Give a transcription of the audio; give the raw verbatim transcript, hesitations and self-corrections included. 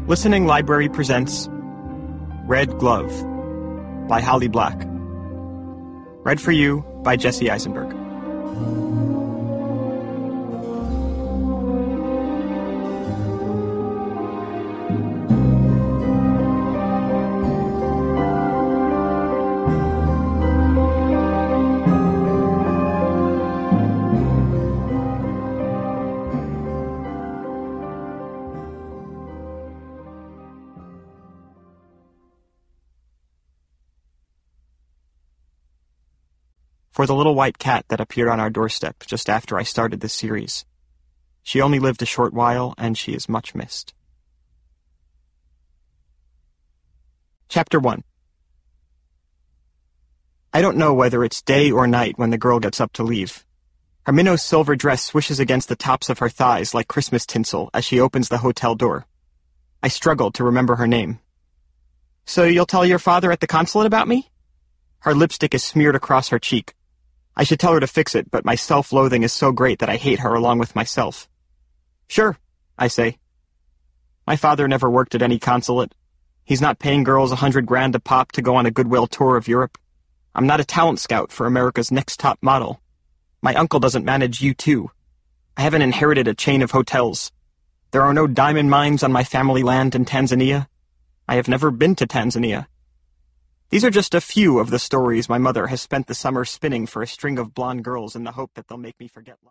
Listening Library presents Red Glove by Holly Black. Read for you by Jesse Eisenberg. For the little white cat that appeared on our doorstep just after I started this series. She only lived a short while, and she is much missed. Chapter one. I don't know whether it's day or night when the girl gets up to leave. Her minnow silver dress swishes against the tops of her thighs like Christmas tinsel as she opens the hotel door. I struggle to remember her name. So you'll tell your father at the consulate about me? Her lipstick is smeared across her cheek. I should tell her to fix it, but my self-loathing is so great that I hate her along with myself. Sure, I say. My father never worked at any consulate. He's not paying girls a hundred grand a pop to go on a goodwill tour of Europe. I'm not a talent scout for America's next top model. My uncle doesn't manage U two. I haven't inherited a chain of hotels. There are no diamond mines on my family land in Tanzania. I have never been to Tanzania. These are just a few of the stories my mother has spent the summer spinning for a string of blonde girls in the hope that they'll make me forget life.